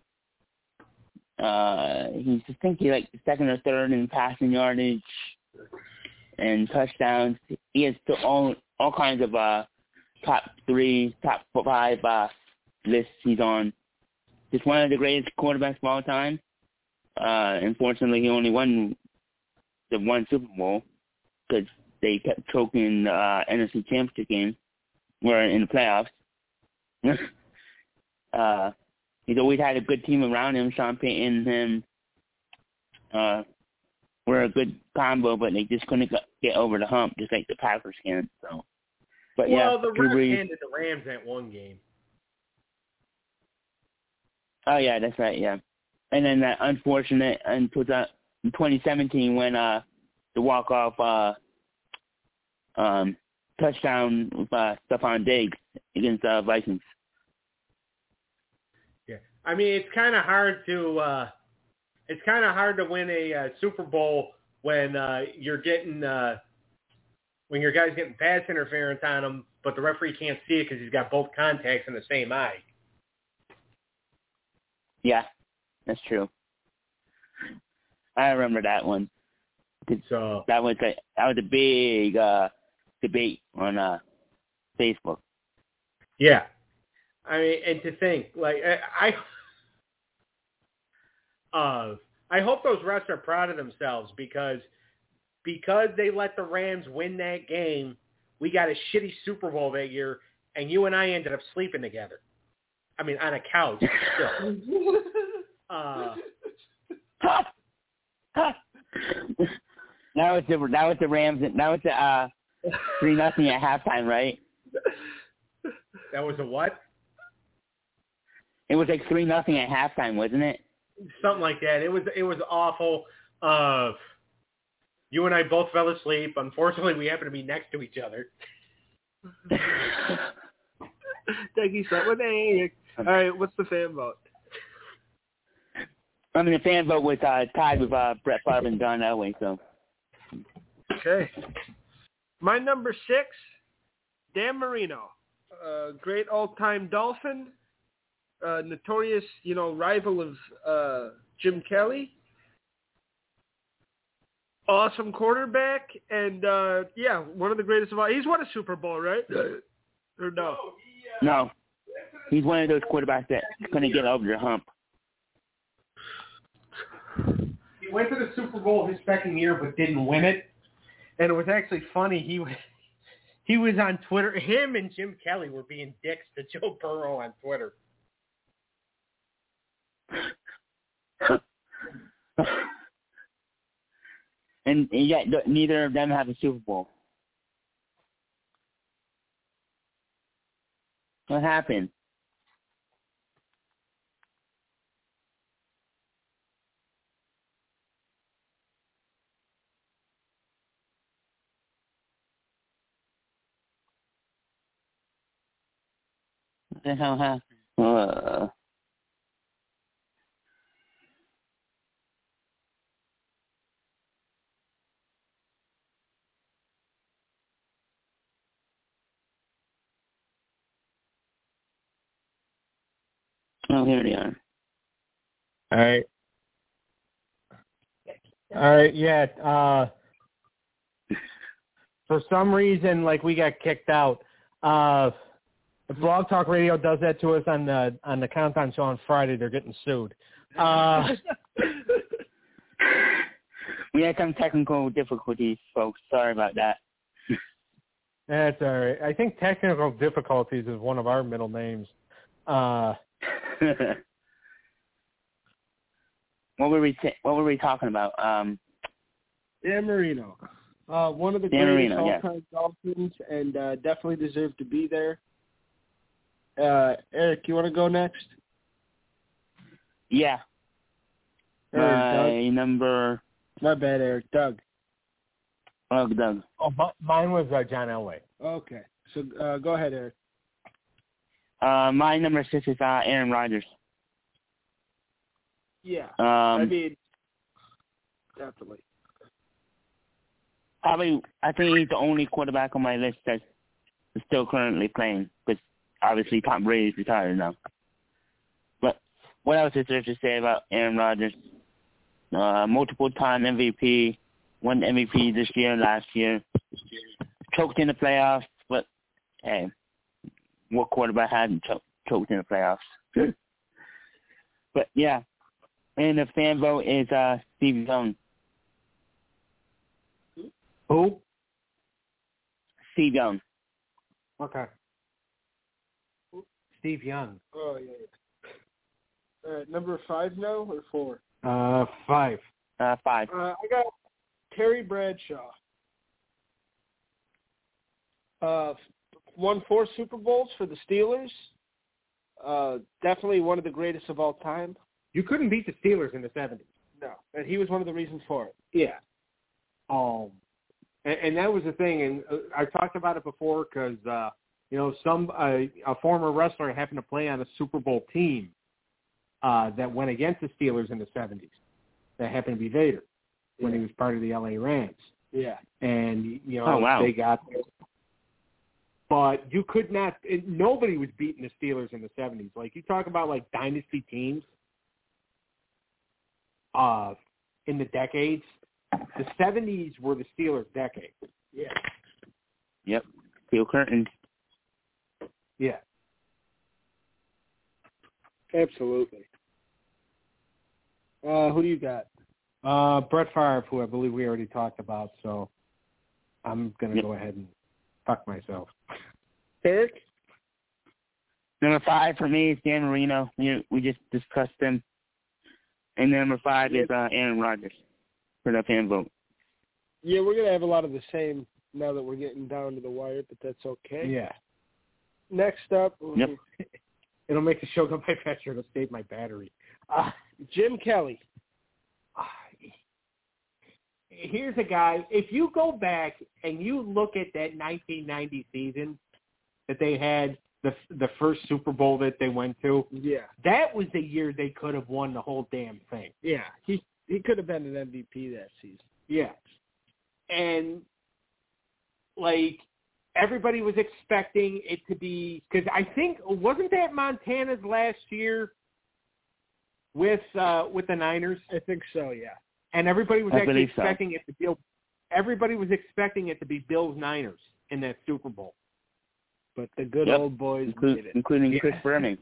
Uh, he's I think he like second or third in passing yardage and touchdowns. He has to all all kinds of uh, top three, top five uh, lists he's on. Just one of the greatest quarterbacks of all time. Uh, unfortunately, he only won the one Super Bowl because they kept choking the uh, N F C Championship game. We're in the playoffs. uh, he's always had a good team around him. Sean Payton and him uh, were a good combo, but they just couldn't get over the hump, just like the Packers can. So, but well, yeah, the Drew Rams Brees. handed the Rams that one game. Oh yeah, that's right. Yeah, and then that unfortunate in twenty seventeen when uh, the walk off uh, um, touchdown with uh, Stephon Diggs against uh, Vikings. Yeah, I mean it's kind of hard to uh, it's kind of hard to win a uh, Super Bowl when uh, you're getting uh, when your guy's getting pass interference on him, but the referee can't see it because he's got both contacts in the same eye. Yeah, that's true. I remember that one. So that was a that was a big uh, debate on uh, Facebook. yeah, I mean, and to think like I, I uh, I hope those refs are proud of themselves because because they let the Rams win that game. we got a shitty Super Bowl that year, and you and I ended up sleeping together. I mean, on a couch still. uh, That was the that was the Rams. That was the uh, three nothing at halftime, right? That was a what? It was like three nothing at halftime, wasn't it? Something like that. It was it was awful. Uh, you and I both fell asleep. Unfortunately, we happened to be next to each other. Thank you, so with Eric. All right, what's the fan vote? I mean, the fan vote was uh, tied with uh, Brett Favre and John Elway. So. Okay. My number six, Dan Marino, uh, great all-time Dolphin, uh, notorious, you know, rival of uh, Jim Kelly. Awesome quarterback, and uh, yeah, one of the greatest of all. He's won a Super Bowl, right? Or no? No. He's one of those quarterbacks that's going to get over the hump. He went to the Super Bowl his second year, but didn't win it. And it was actually funny. He was he was on Twitter. Him and Jim Kelly were being dicks to Joe Burrow on Twitter. And yet, neither of them have a Super Bowl. What happened? What the hell happened? Uh, oh, here they are. All right. All right, yeah. Uh, for some reason, like, we got kicked out. Uh, if Blog Talk Radio does that to us on the on the Countdown Show on Friday, they're getting sued. Uh, we had some technical difficulties, folks. Sorry about that. That's all right. I think technical difficulties is one of our middle names. Uh, what were we t- What were we talking about? Um, Dan Marino, uh, one of the Dan greatest Marino, all-time yeah. Dolphins, and uh, definitely deserved to be there. Uh, Eric, you want to go next? Yeah. My number. My bad, Eric. Doug. Oh, Doug. Oh, mine was uh, John Elway. Okay, so uh, go ahead, Eric. Uh, my number six is uh, Aaron Rodgers. Yeah. Um, I mean, definitely. Probably, I think he's the only quarterback on my list that's still currently playing, because obviously Tom Brady's retired now. But what else is there to say about Aaron Rodgers? Uh, multiple-time M V P, won M V P this year, last year. Choked in the playoffs, but hey, what quarterback hadn't cho- choked in the playoffs? But yeah, and the fan vote is uh, Steve Young. Who? Steve Young. Okay. Steve Young. Oh, yeah. yeah. All right, number five now or four? Uh, five. Uh, five. Uh, I got Terry Bradshaw. Uh, won four Super Bowls for the Steelers. Uh, definitely one of the greatest of all time. You couldn't beat the Steelers in the seventies. No, and he was one of the reasons for it. Yeah. Um, and, and that was the thing, and uh, I talked about it before because, uh, you know, some uh, a former wrestler happened to play on a Super Bowl team uh, that went against the Steelers in the seventies. That happened to be Vader when yeah. he was part of the L A Rams. Yeah. And, you know, oh, wow. they got there. But you could not – nobody was beating the Steelers in the seventies. Like, you talk about, like, dynasty teams uh, in the decades. The seventies were the Steelers' decade. Yeah. Yep. Steel curtains. Yeah. Absolutely. Uh, who do you got? Uh, Brett Favre, who I believe we already talked about, so I'm going to yep. go ahead and fuck myself. Eric? Number five for me is Dan Marino. We, we just discussed him. And number five is uh, Aaron Rodgers for the fan vote. Yeah, we're going to have a lot of the same now that we're getting down to the wire, but that's okay. Yeah. Next up, Yep. It'll make the show go by faster. It'll save my battery. uh, Jim Kelly. Uh, here's a guy. If you go back and you look at that nineteen ninety season that they had, the the first Super Bowl that they went to, Yeah. that was the year they could have won the whole damn thing. Yeah. He he could have been an M V P that season. Yeah. And, like, everybody was expecting it to be – because I think – wasn't that Montana's last year with uh, with the Niners? I think so, yeah. And everybody was I actually believe so. expecting it to be – everybody was expecting it to be Bills Niners in that Super Bowl. But the good Yep. old boys Inclu- did it. including Yeah. Chris Berman.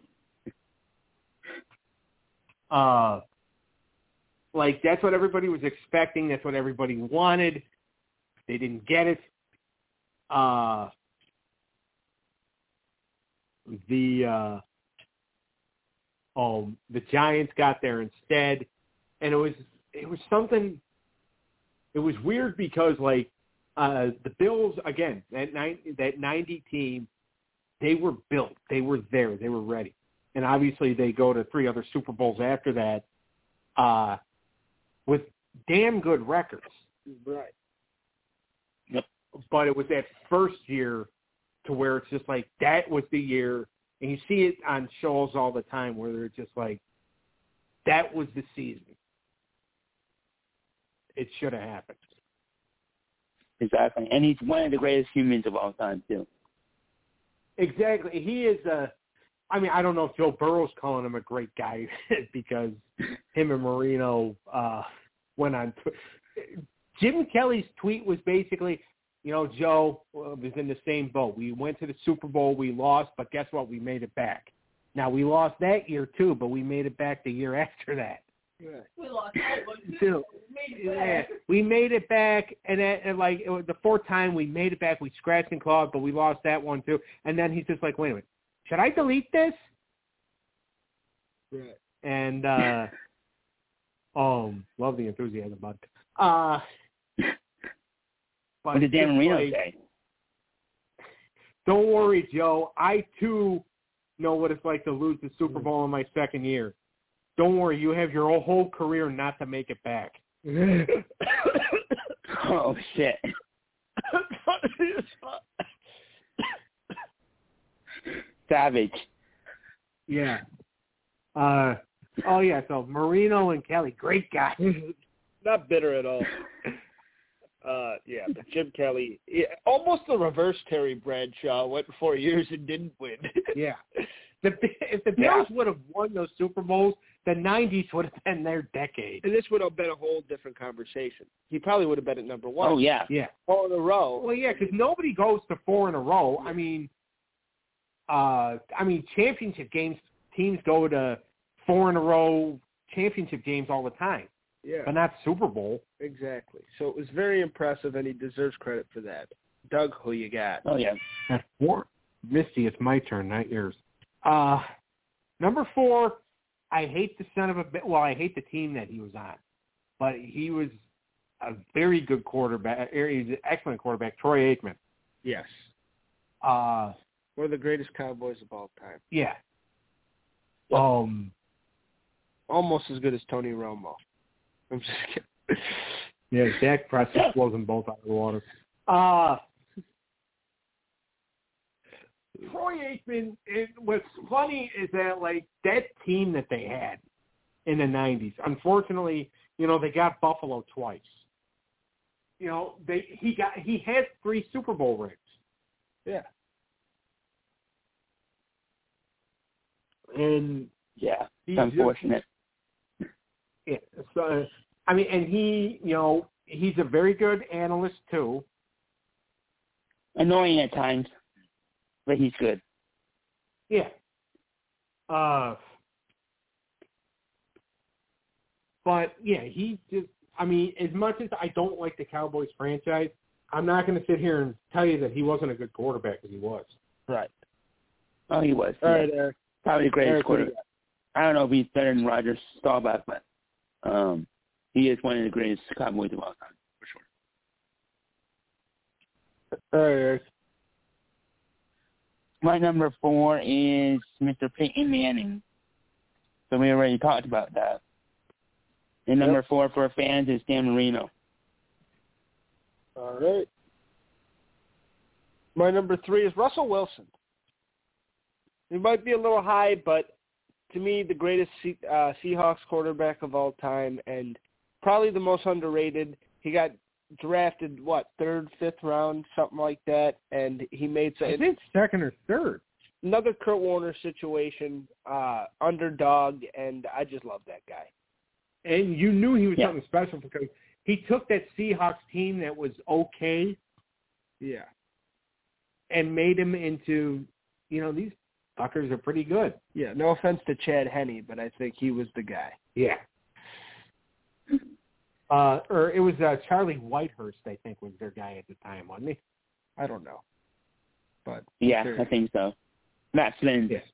Uh, like, that's what everybody was expecting. That's what everybody wanted. They didn't get it. Uh, the uh, um, the Giants got there instead, and it was it was something. It was weird because like uh, the Bills again that nine, that ninety team, they were built. They were there. They were ready, and obviously they go to three other Super Bowls after that, uh, with damn good records. Right. But it was that first year to where it's just like that was the year, and you see it on shows all the time where they're just like, that was the season. It should have happened. Exactly. And he's one of the greatest humans of all time, too. Exactly. He is a – I mean, I don't know if Joe Burrow's calling him a great guy because him and Marino uh, went on – Jim Kelly's tweet was basically – you know, Joe was in the same boat. We went to the Super Bowl. We lost, but guess what? We made it back. Now, we lost that year, too, but we made it back the year after that. Right. We lost that one, too. Too. We made it Yeah, back. we made it back, and, then, and like it was the fourth time we made it back. We scratched and clawed, but we lost that one, too. And then he's just like, wait a minute. Should I delete this? Right. And, uh, um, love the enthusiasm, bud. Uh, What did Dan Marino like, say? Don't worry, Joe. I, too, know what it's like to lose the Super Bowl in my second year. Don't worry. You have your whole career not to make it back. Oh, shit. Savage. Yeah. Uh, oh, yeah. So Marino and Kelly, great guys. Not bitter at all. Uh, yeah, but Jim Kelly, yeah, almost the reverse Terry Bradshaw, went four years and didn't win. Yeah. The, if the Yeah. Bills would have won those Super Bowls, the nineties would have been their decade. And this would have been a whole different conversation. He probably would have been at number one. Oh, yeah. Yeah. Four in a row. Well, yeah, because nobody goes to four in a row. I mean, uh, I mean, championship games, teams go to four in a row championship games all the time, Yeah, but not Super Bowl. exactly. So it was very impressive, and he deserves credit for that. Doug, who you got? Oh, yeah. At four, Misty, it's my turn, not yours. Uh, number four, I hate the son of a bit. Well, I hate the team that he was on, but he was a very good quarterback. He's an excellent quarterback, Troy Aikman. Yes. Uh, One of the greatest Cowboys of all time. yeah. Yep. Um, Almost as good as Tony Romo. I'm just kidding. yeah, Dak Prescott blows them both out of the water. Uh, Troy Aikman, it, what's funny is that, like, that team that they had in the nineties, unfortunately, you know, they got Buffalo twice. You know, they he got he had three Super Bowl rings. Yeah. And Yeah. he's It's unfortunate. Just, yeah, so, I mean, and he, you know, he's a very good analyst, too. Annoying at times, but he's good. Yeah. Uh, but, yeah, he just, I mean, as much as I don't like the Cowboys franchise, I'm not going to sit here and tell you that he wasn't a good quarterback, because he was. Right. Oh, he was. All yeah. right, Eric. Probably the greatest Eric, quarterback. I don't know if he's better than Roger Staubach, but um, he is one of the greatest Cowboys of all time, for sure. All right, Eric. My number four is Mister Peyton Manning. So we already talked about that. And number Yep. four for fans is Dan Marino. All right. My number three is Russell Wilson. He might be a little high, but to me, the greatest C- uh, Seahawks quarterback of all time, and probably the most underrated. He got drafted, what, third, fifth round, something like that, and he made some, I think second or third. another Kurt Warner situation, uh, underdog, and I just love that guy. And you knew he was Yeah. something special because he took that Seahawks team that was okay Yeah. and made him into, you know, these fuckers are pretty good. Yeah, no offense to Chad Henne, but I think he was the guy. Yeah. Uh, or it was uh, Charlie Whitehurst, I think, was their guy at the time, wasn't he? I don't know. But Yeah, sure. I think so. Matt Flynn. Yes.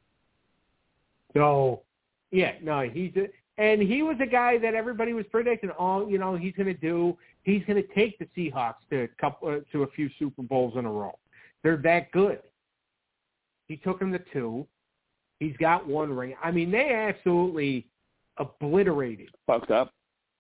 So, yeah, no, he's a, and he was a guy that everybody was predicting. Oh, you know, he's going to do. He's going to take the Seahawks to a couple uh, to a few Super Bowls in a row. They're that good. He took them to two. He's got one ring. I mean, they absolutely obliterated. Fucked up.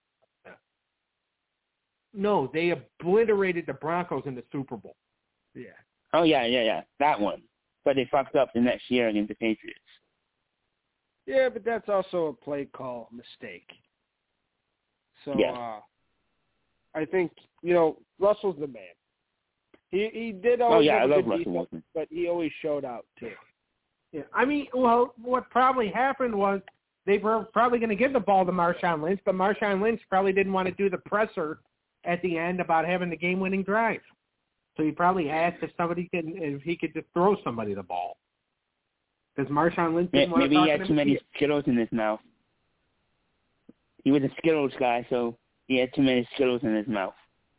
No, they obliterated the Broncos in the Super Bowl. Yeah. Oh, yeah, yeah, yeah. That one. But they fucked up the next year against the Patriots. Yeah, but that's also a play call mistake. So Yeah. uh, I think, you know, Russell's the man. He he did Oh, always yeah, I have a love good Russell defense, Wilson. but he always showed out too. Yeah, I mean, well, what probably happened was they were probably going to give the ball to Marshawn Lynch, but Marshawn Lynch probably didn't want to do the presser at the end about having the game-winning drive. So he probably asked if somebody could, if he could just throw somebody the ball. Because Marshawn Lynch didn't want Maybe to he talk had to too him. many Skittles in his mouth. He was a Skittles guy, so he had too many Skittles in his mouth.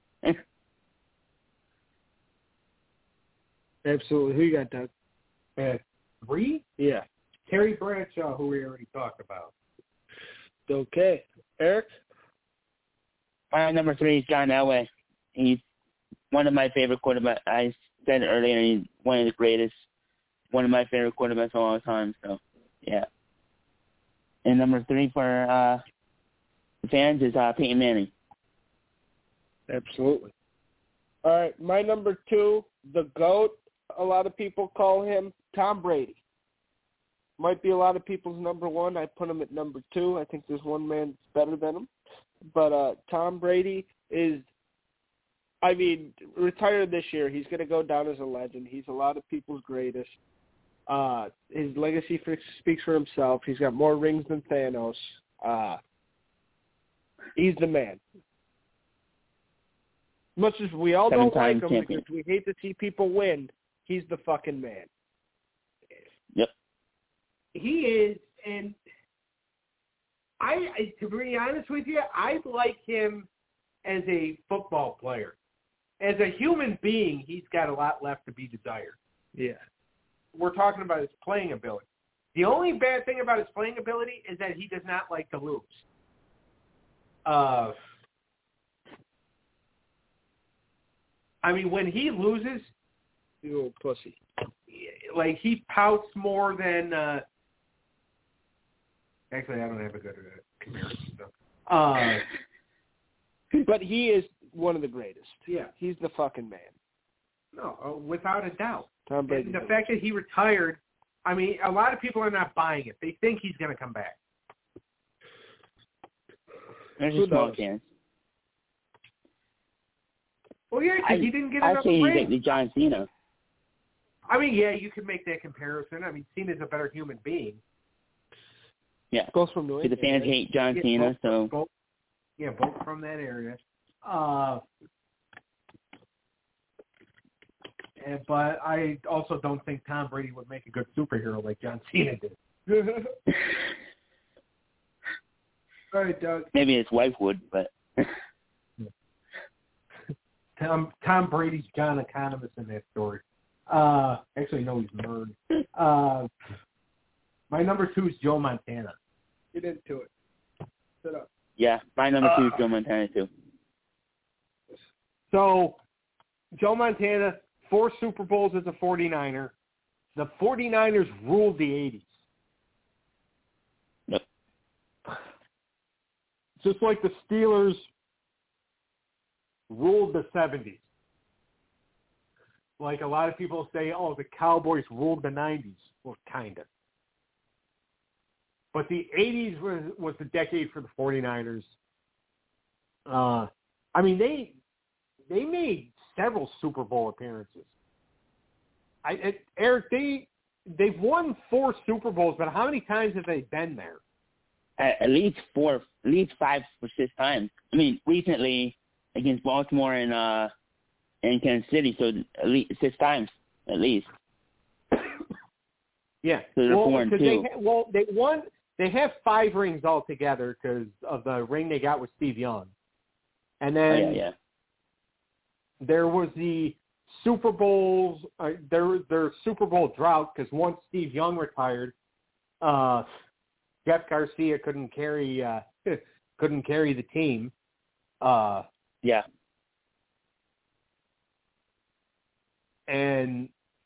Absolutely. Who you got, Doug? At three? Yeah. Terry Bradshaw, who we already talked about. Okay. Eric? My number three is John Elway. He's one of my favorite quarterbacks. I said earlier, he's one of the greatest, one of my favorite quarterbacks of all time. So, yeah. And number three for uh, the fans is uh, Peyton Manning. Absolutely. All right. My number two, the GOAT, a lot of people call him Tom Brady. Might be a lot of people's number one. I put him at number two. I think there's one man that's better than him. But uh, Tom Brady is, I mean, retired this year. He's going to go down as a legend. He's a lot of people's greatest. Uh, his legacy f- speaks for himself. He's got more rings than Thanos. Uh, he's the man. Much as we all don't like him Seven-time champion. because we hate to see people win, he's the fucking man. Yep. He is, and I, I, to be honest with you, I like him as a football player. As a human being, he's got a lot left to be desired. Yeah. We're talking about his playing ability. The only bad thing about his playing ability is that he does not like to lose. Uh, I mean, when he loses, You little pussy. like he pouts more than. Uh, actually, I don't have a good uh, comparison. So. Uh, But he is one of the greatest. yeah, He's the fucking man. no, uh, without a doubt. Tom Brady. And the fact that he retired, I mean, a lot of people are not buying it. They think he's going to come back. There's Who a small knows? chance. Well, yeah, 'cause I, he didn't get I'd enough say he's like rings. the John Cena. I mean, yeah, you could make that comparison. I mean, Cena's a better human being. Yeah. Goes from New Because the England. fans hate John Yeah, Cena, both- so both, yeah, both from that area. Uh, and, but I also don't think Tom Brady would make a good superhero like John Cena did. All right, Doug. maybe his wife would, but Tom, Tom Brady's John Economist in that story. Uh, actually, no, he's Murd. Uh, my number two is Joe Montana. Get into it. Sit up. Yeah, my number two is Uh, Joe Montana too. So, Joe Montana, four Super Bowls as a forty-niner. The forty-niners ruled the eighties. Yep. Just like the Steelers ruled the seventies. Like a lot of people say, oh, the Cowboys ruled the nineties. Well, kind of. But the eighties was, was the decade for the forty-niners. Uh, I mean, they they made several Super Bowl appearances. I, it, Eric, they, they've won four Super Bowls, but how many times have they been there? At, at least four, at least five or six times. I mean, recently against Baltimore and uh, and Kansas City, so at least six times at least. Yeah. So they're well, four and two. They, well, they won. They have five rings altogether because of the ring they got with Steve Young, and then Oh, yeah, yeah. there was the Super Bowls. Uh, their their Super Bowl drought because once Steve Young retired, uh, Jeff Garcia couldn't carry uh, couldn't carry the team. Uh, Yeah. and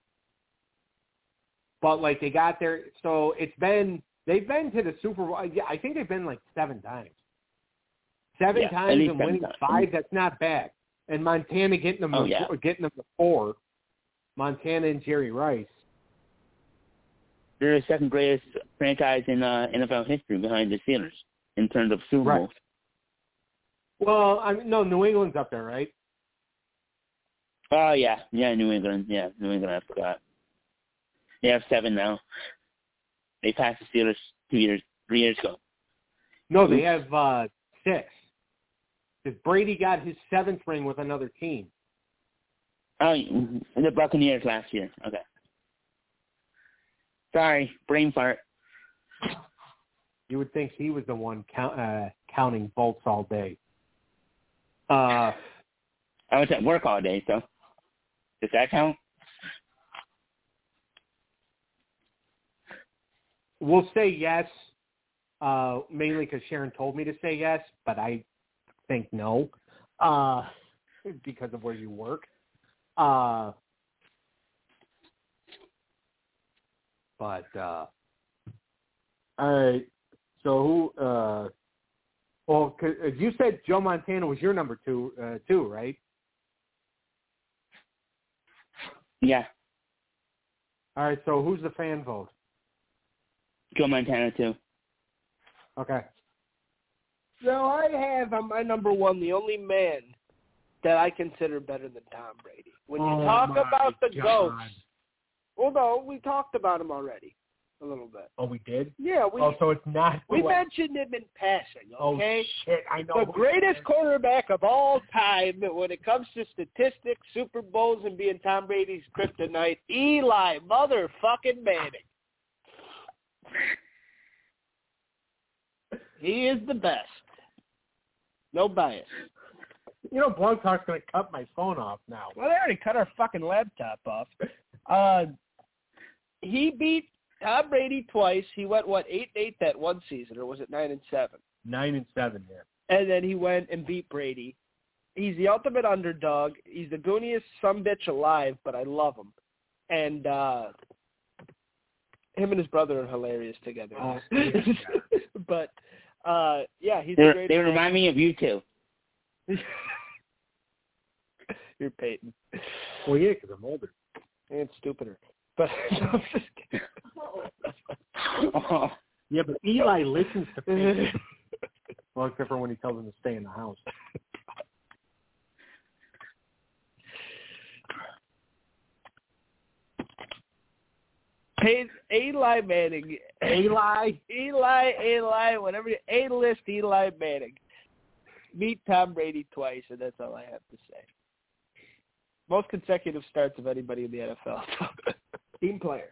but like they got there, so it's been they've been to the Super Bowl. Yeah, I think they've been like seven times. Seven Yeah, at times least and seven winning times. five. That's not bad. And Montana getting them, Oh, to, yeah. getting them to four. Montana and Jerry Rice. They're the second greatest franchise in uh, N F L history behind the Steelers in terms of Super Right. Bowls. Well, I mean, no, New England's up there, right? Oh, yeah. Yeah, New England. Yeah, New England, I forgot. They have seven now. They passed the Steelers two years, three years ago. No, they have uh, six. Because Brady got his seventh ring with another team. Oh, the Buccaneers last year. Okay. Sorry, brain fart. You would think he was the one count, uh, counting bolts all day. Uh, I was at work all day, so does that count? we'll say yes, uh, mainly because Sharon told me to say yes, but I think no, uh, because of where you work. Uh, but uh, all right. So who? Uh, well, 'cause you said Joe Montana was your number two, uh, too, right? Yeah, All right. So who's the fan vote? Joe Montana too. Okay. So I have on my number one the only man that I consider better than Tom Brady. When you Oh, talk my about the God. GOATs, well, no, we talked about him already a little bit. Oh, we did? Yeah, we Oh, so it's not. we oh, mentioned him in passing, okay? Oh, shit. I know. The greatest quarterback of all time when it comes to statistics, Super Bowls, and being Tom Brady's kryptonite, Eli motherfucking Manning. He is the best. No bias. You know, Blog Talk's going to cut my phone off now. Well, they already cut our fucking laptop off. Uh, he beat Tom Brady twice. He went, what, eight and eight that one season, or was it nine and seven? Nine and seven, yeah. And then he went and beat Brady. He's the ultimate underdog. He's the gooniest sumbitch alive, but I love him. And uh, him and his brother are hilarious together. Oh, yeah. But, uh, yeah, he's They, the greatest. they remind me of you two. You're Peyton. Well, yeah, because I'm older. And stupider. But I'm just kidding. Oh, Yeah, but Eli listens to Peyton. Well, except for when he tells him to stay in the house. Peyton, Eli Manning. Eli? Eli, Eli, whatever. you- A-list Eli Manning. Meet Tom Brady twice, and that's all I have to say. Most consecutive starts of anybody in the N F L. Team player.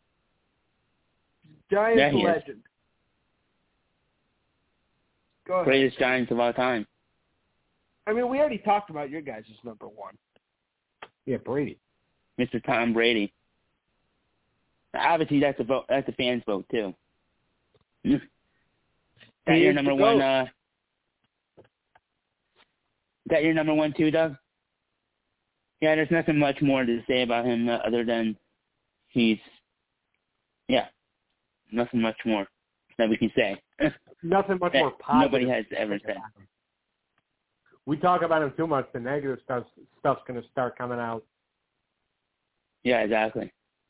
Giants Yeah, he is. legend. Go ahead. greatest Giants of all time. I mean, we already talked about your guys' number one. Yeah, Brady. Mister Tom Brady. Obviously, that's a vote. That's a fan's vote too. Is that your number one? Uh, is that your number one too, Doug? Yeah, there's nothing much more to say about him uh, other than he's, yeah, nothing much more that we can say. Nothing much more positive. Nobody has ever said. We talk about him too much, the negative stuff, stuff's going to start coming out. Yeah, exactly.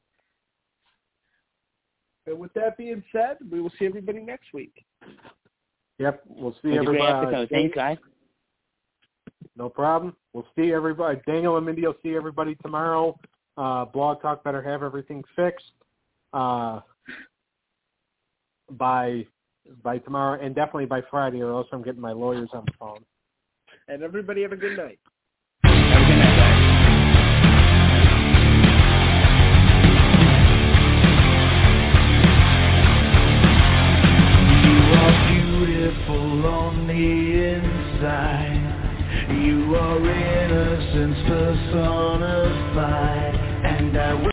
And with that being said, we will see everybody next week. Yep, we'll see It was everybody. a great episode. Thanks, guys. No problem. We'll see everybody. Daniel and Mindy will see everybody tomorrow. Uh, Blog Talk better have everything fixed uh, by by tomorrow, and definitely by Friday, or else I'm getting my lawyers on the phone. And everybody have a good night. Have a good night, guys. You are beautiful on the inside. You are innocence personified, and I will